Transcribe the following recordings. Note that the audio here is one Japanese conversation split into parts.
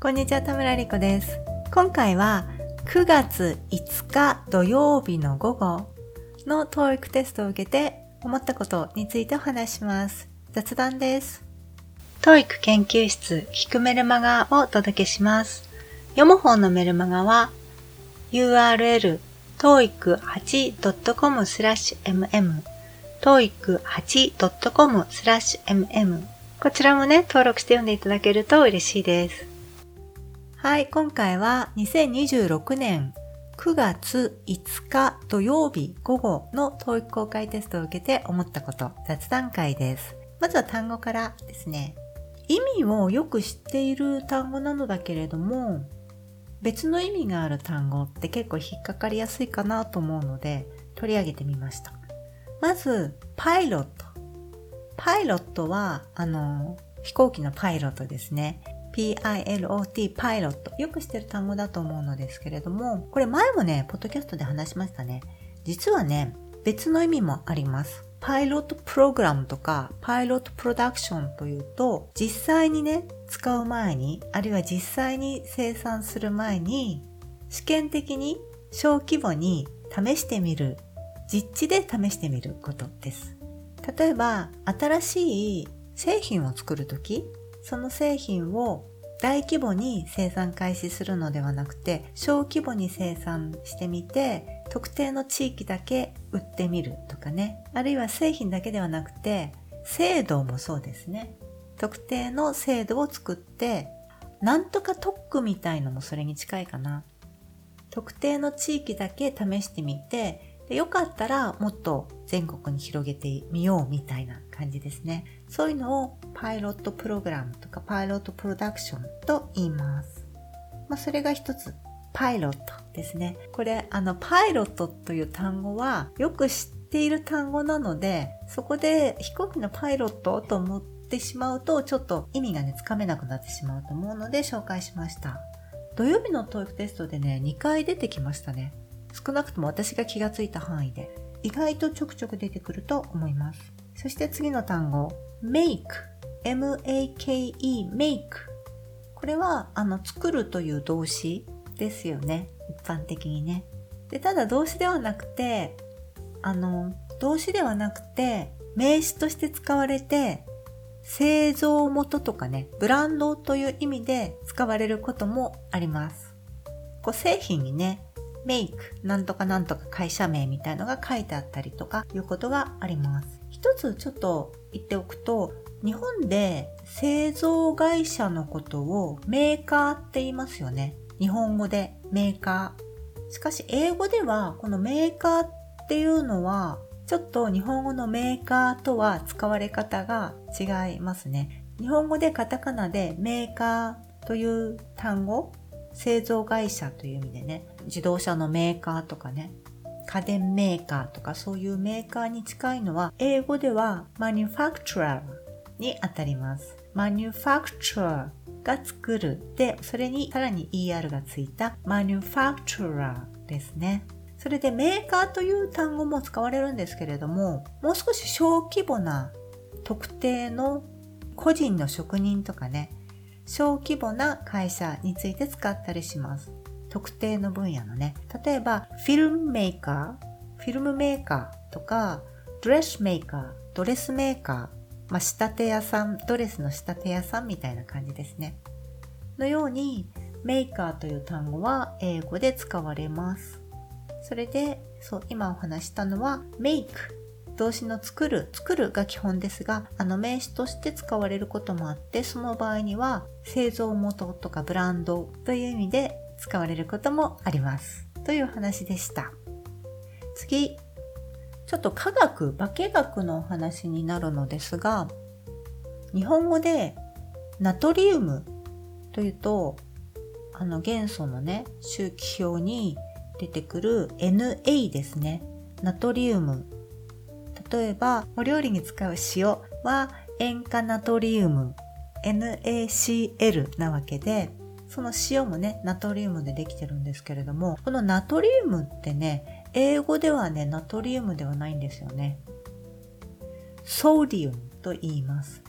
こんにちは、田村理子です。今回は9月5日土曜日の午後の TOEIC テストを受けて思ったことについてお話します。雑談です。TOEIC 研究室聞くメルマガをお届けします。読む方のメルマガは URL toeic8.com/mm toeic8.com/mm こちらもね、登録して読んでいただけると嬉しいです。はい、今回は2026年9月5日土曜日午後の TOEIC 公開テストを受けて思ったこと、雑談会です。まずは単語からですね。意味をよく知っている単語なのだけれども、別の意味がある単語って結構引っかかりやすいかなと思うので取り上げてみました。まず、パイロット。パイロットは、飛行機のパイロットですね。P-I-L-O-T、パイロット。よく知ってる単語だと思うのですけれども、これ前もね、ポッドキャストで話しましたね。実はね、別の意味もあります。パイロットプログラムとか、パイロットプロダクションというと、実際にね、使う前に、あるいは実際に生産する前に、試験的に小規模に試してみる、実地で試してみることです。例えば、新しい製品を作るとき、その製品を大規模に生産開始するのではなくて、小規模に生産してみて、特定の地域だけ売ってみるとかね。あるいは製品だけではなくて、制度もそうですね。特定の制度を作って、なんとか特区みたいのもそれに近いかな。特定の地域だけ試してみて、でよかったらもっと全国に広げてみようみたいな感じですね。そういうのをパイロットプログラムとかパイロットプロダクションと言います。それが一つ、パイロットですね。これパイロットという単語はよく知っている単語なので、そこで飛行機のパイロットと思ってしまうとちょっと意味がねつかめなくなってしまうと思うので紹介しました。土曜日の TOEIC テストでね2回出てきましたね。少なくとも私が気がついた範囲で意外とちょくちょく出てくると思います。そして次の単語 make M-A-K-E make これは作るという動詞ですよね。一般的にね。でただ動詞ではなくて名詞として使われて製造元とかねブランドという意味で使われることもあります。製品にねmake なんとかなんとか会社名みたいのが書いてあったりとかいうことがあります。一つちょっと言っておくと、日本で製造会社のことをメーカーって言いますよね。日本語でメーカー。しかし英語ではこのメーカーっていうのはちょっと日本語のメーカーとは使われ方が違いますね。日本語でカタカナでメーカーという単語製造会社という意味でね、自動車のメーカーとかね、家電メーカーとかそういうメーカーに近いのは、英語では manufacturer にあたります。manufacturer が作るで、それにさらに ER がついた manufacturer ですね。それでメーカーという単語も使われるんですけれども、もう少し小規模な特定の個人の職人とかね、小規模な会社について使ったりします。特定の分野のね。例えば、フィルムメーカーとか、ドレスメーカー、ドレスメーカー、仕立て屋さん、ドレスの仕立て屋さんみたいな感じですね。のように、メーカーという単語は英語で使われます。それで、今お話したのは、make。動詞の作るが基本ですが、名詞として使われることもあって、その場合には製造元とかブランドという意味で使われることもあります。という話でした。次、ちょっと化学のお話になるのですが、日本語でナトリウムというと、元素のね、周期表に出てくる Na ですね。ナトリウム。例えば、お料理に使う塩は塩化ナトリウム NaCl なわけで、その塩もね、ナトリウムでできてるんですけれども、このナトリウムってね、英語ではね、ナトリウムではないんですよね。ソーディウムと言います。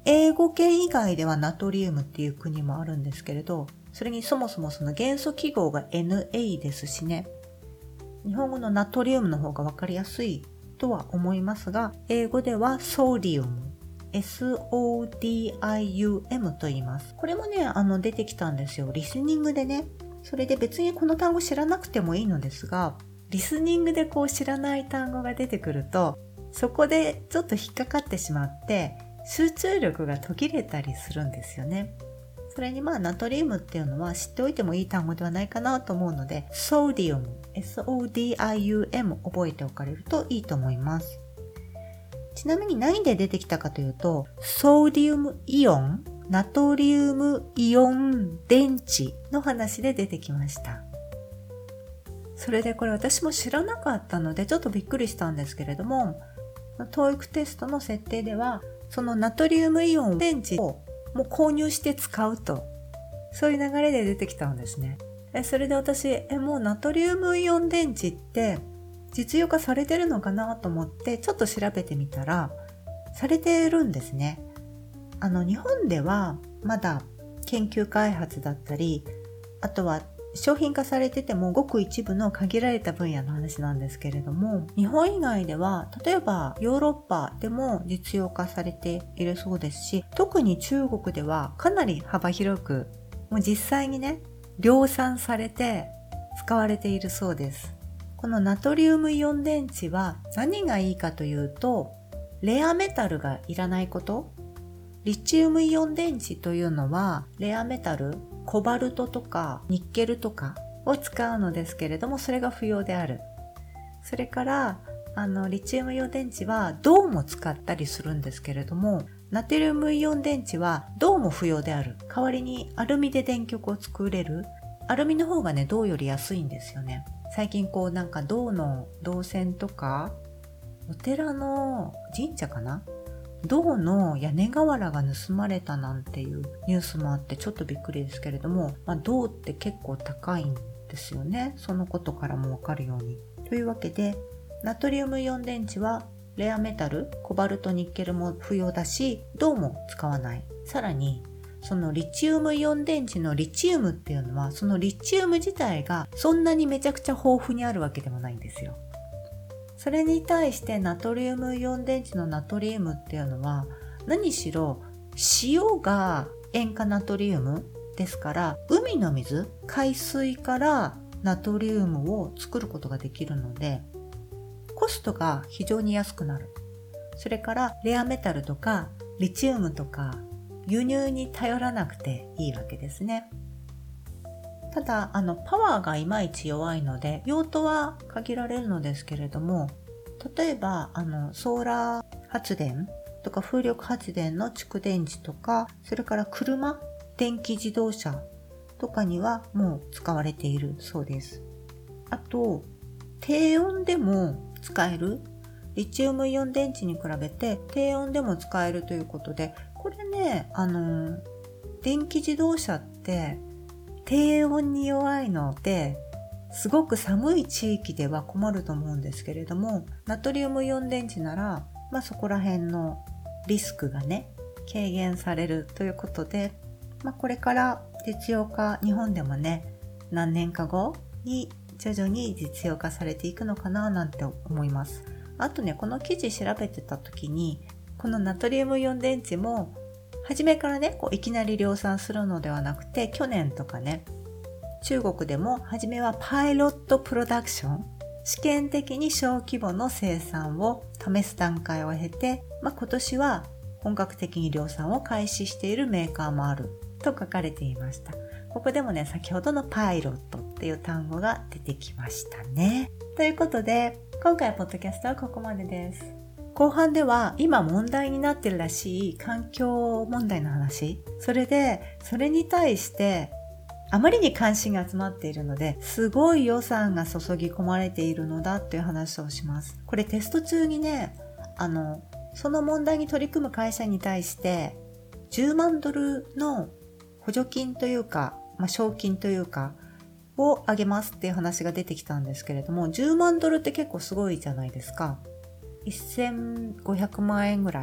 英語圏以外ではナトリウムっていう国もあるんですけれど、それにそもそもその元素記号が Na ですしね。日本語のナトリウムの方がわかりやすいとは思いますが、英語ではソディウム、SODIUM と言います。これもね、出てきたんですよ。リスニングでね。それで別にこの単語知らなくてもいいのですが、リスニングでこう知らない単語が出てくると、そこでちょっと引っかかってしまって、集中力が途切れたりするんですよね。それにナトリウムっていうのは知っておいてもいい単語ではないかなと思うので、ソディウム、SODIUM 覚えておかれるといいと思います。ちなみに何で出てきたかというと、ソディウムイオン、ナトリウムイオン電池の話で出てきました。それでこれ私も知らなかったのでちょっとびっくりしたんですけれども、TOEIC テストの設定では、そのナトリウムイオン電池をもう購入して使うと、そういう流れで出てきたんですね。それで私、もうナトリウムイオン電池って実用化されてるのかなと思ってちょっと調べてみたら、されてるんですね。日本ではまだ研究開発だったり、あとは商品化されててもごく一部の限られた分野の話なんですけれども、日本以外では例えばヨーロッパでも実用化されているそうですし、特に中国ではかなり幅広くもう実際にね量産されて使われているそうです。このナトリウムイオン電池は何がいいかというと、レアメタルがいらないこと。リチウムイオン電池というのはレアメタル、コバルトとかニッケルとかを使うのですけれども、それが不要である。それからリチウムイオン電池は銅も使ったりするんですけれども、ナトリウムイオン電池は銅も不要である。代わりにアルミで電極を作れる。アルミの方がね、銅より安いんですよね。最近銅の銅線とか、お寺の神社かな、銅の屋根瓦が盗まれたなんていうニュースもあってちょっとびっくりですけれども、銅って結構高いんですよね。そのことからもわかるように。というわけで、ナトリウムイオン電池はレアメタル、コバルト、ニッケルも不要だし、銅も使わない。さらに、そのリチウムイオン電池のリチウムっていうのは、そのリチウム自体がそんなにめちゃくちゃ豊富にあるわけでもないんですよ。それに対してナトリウムイオン電池のナトリウムっていうのは、何しろ塩が塩化ナトリウムですから、海の水、海水からナトリウムを作ることができるので、コストが非常に安くなる。それからレアメタルとかリチウムとか輸入に頼らなくていいわけですね。ただパワーがいまいち弱いので用途は限られるのですけれども、例えばソーラー発電とか風力発電の蓄電池とか、それから車、電気自動車とかにはもう使われているそうです。あと低温でも使える、リチウムイオン電池に比べて低温でも使えるということで、これね電気自動車って低温に弱いので、すごく寒い地域では困ると思うんですけれども、ナトリウムイオン電池なら、そこら辺のリスクがね、軽減されるということで、これから実用化、日本でもね、何年か後に徐々に実用化されていくのかななんて思います。あとね、この記事調べてた時に、このナトリウムイオン電池も、初めからね、いきなり量産するのではなくて、去年とかね、中国でも初めはパイロットプロダクション、試験的に小規模の生産を試す段階を経て、今年は本格的に量産を開始しているメーカーもあると書かれていました。ここでもね、先ほどのパイロットっていう単語が出てきましたね。ということで、今回ポッドキャストはここまでです。後半では今問題になってるらしい環境問題の話、それに対してあまりに関心が集まっているので、すごい予算が注ぎ込まれているのだという話をします。これテスト中にね、その問題に取り組む会社に対して10万ドルの補助金というか、賞金というかをあげますっていう話が出てきたんですけれども、10万ドルって結構すごいじゃないですか。1500万円ぐらい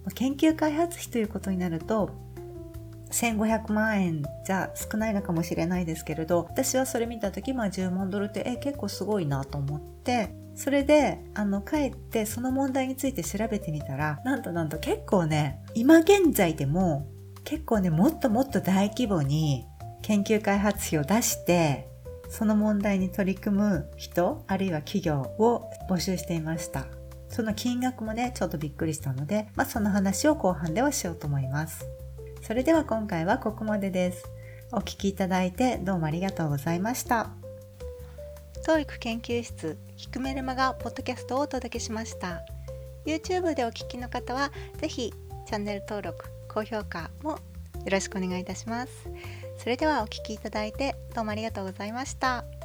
研究開発費ということになると1500万円じゃ少ないのかもしれないですけれど、私はそれ見た時、10万ドルって結構すごいなと思って、それで帰ってその問題について調べてみたら、なんと結構ね、今現在でも結構ね、もっともっと大規模に研究開発費を出してその問題に取り組む人、あるいは企業を募集していました。その金額もね、ちょっとびっくりしたので、その話を後半ではしようと思います。それでは今回はここまでです。お聞きいただいてどうもありがとうございました。TOEIC 研究室聞くメルマガポッドキャストをお届けしました。 YouTube でお聞きの方はぜひチャンネル登録、高評価もよろしくお願いいたします。それではお聞きいただいてどうもありがとうございました。